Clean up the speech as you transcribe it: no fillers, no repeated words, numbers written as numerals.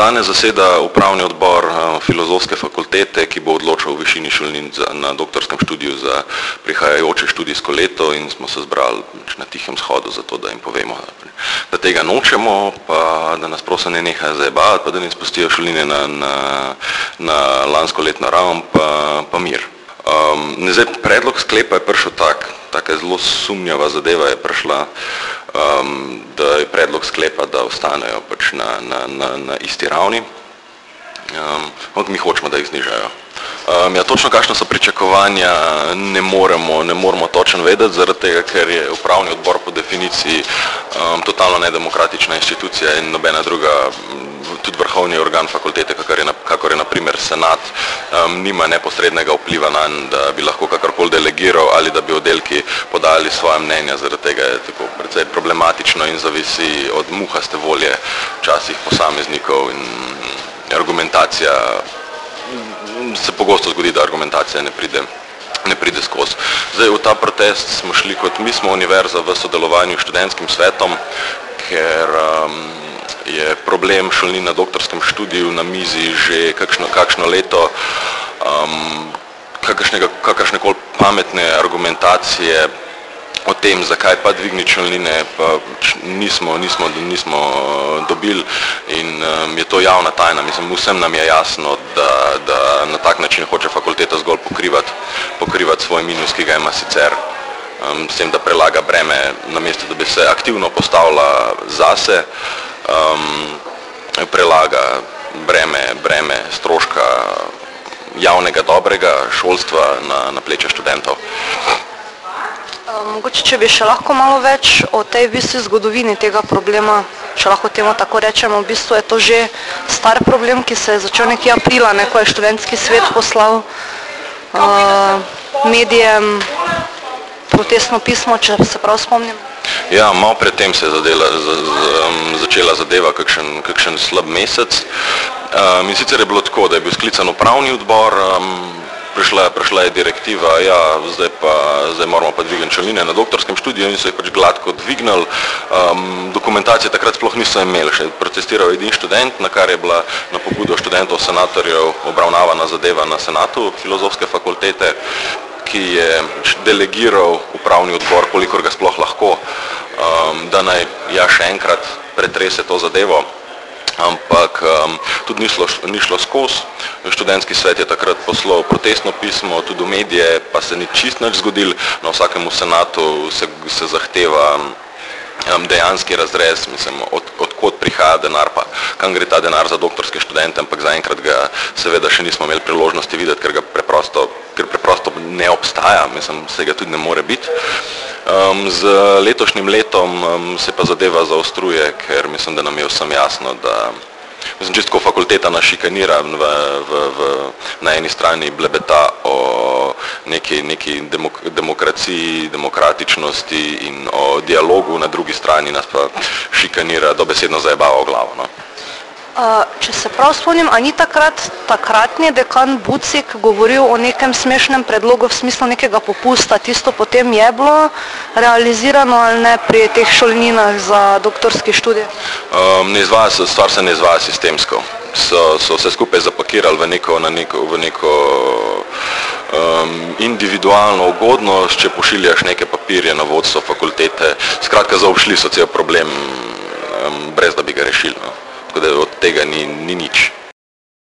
Danes zaseda upravni odbor Filozofske fakultete, ki bo odločal o višini šolnin na doktorskem študiju za prihajajoče študijsko leto in smo se zbrali na tihem shodu za to, da jim povemo, da tega nočemo, pa da nas prosim ne nehajo zajebavati, pa da ne spustijo šolnine na lansko letno raven, pa mir. Zdaj, predlog sklepa je prišel taka zelo sumnjava zadeva je prišla, da je predlog sklepa, da ostanejo pač na isti ravni, ampak mi hočemo, da jih znižajo. Ja, točno kakšna so pričakovanja, ne moremo točno vedeti, zaradi tega, ker je upravni odbor po definiciji totalno nedemokratična institucija in nobena druga, tudi vrhovni organ fakultete, kakor je na primer senat, nima neposrednega vpliva nanj, da bi lahko kakorkoli delegiral ali da bi oddelki podali svoje mnenja, zaradi tega je tako precej problematično in zavisi od muhaste volje včasih posameznikov in argumentacija, se pogosto zgodi, da argumentacija ne pride skozi. Zdaj, v ta protest smo šli kot mi smo univerza v sodelovanju s študentskim svetom, ker je problem šolnin na doktorskem študiju na mizi že kakšno leto, kakršnekoli pametne argumentacije o tem, zakaj pa dvigniti šolnine, pa nismo dobili in je to javna tajna. Mislim, vsem nam je jasno, da na tak način hoče fakulteta zgolj pokrivati svoj minus, ki ga ima sicer, s tem, da prelaga breme, namesto da bi se aktivno postavila zase, prelaga breme stroška javnega dobrega šolstva na pleče študentov. Mogoče, če bi še lahko malo več o tej v bistvu zgodovini tega problema, če lahko temu tako rečemo, v bistvu je to že star problem, ki se je začel nekje aprila, ko je študentski svet poslal medijem protestno pismo, če se prav spomnim. Ja, malo pred tem se je začela zadeva kakšen slab mesec. In sicer je bilo tako, da je bil sklican upravni odbor, prišla je direktiva, ja, zdaj moramo pa dvigniti šolnine na doktorskem študiju in so jih pač gladko dvignili. Dokumentacije takrat sploh niso imeli, še protestiral edin študent, na kar je bila na pobudo študentov senatorjev obravnavana zadeva na senatu Filozofske fakultete, ki je delegiral upravni odbor, kolikor ga sploh lahko, da naj še enkrat pretrese to zadevo. Ampak tudi ni šlo skozi. Študentski svet je takrat poslal protestno pismo, tudi v medije, pa se ni čisto nič zgodilo. Na vsakemu senatu se zahteva dejanski razrez, mislim, odkot prihaja denar, pa kam gre ta denar za doktorske študente, ampak zaenkrat ga seveda še nismo imeli priložnosti videti, ker preprosto ne obstaja, mislim, se ga tudi ne more biti. Z letošnjim letom se pa zadeva zaostruje, ker mislim, da nam je vsem jasno, da čisto fakulteta nas šikanira, na eni strani blebeta o neki demokraciji, demokratični in o dialogu, na drugi strani nas pa šikanira, dobesedno zajebava v glavo. No? Če se prav spomnim, a ni takratni dekan Bucik govoril o nekem smešnem predlogu v smislu nekega popusta, tisto potem je bilo realizirano ali ne pri teh šolninah za doktorski študij? Stvar se ne izvaja sistemsko. So vse skupaj zapakirali v neko individualno ugodnost, če pošiljaš neke papirje na vodstvo fakultete, skratka zaobšli so cel problem, brez da bi ga rešili. No. Tako da od tega ni nič.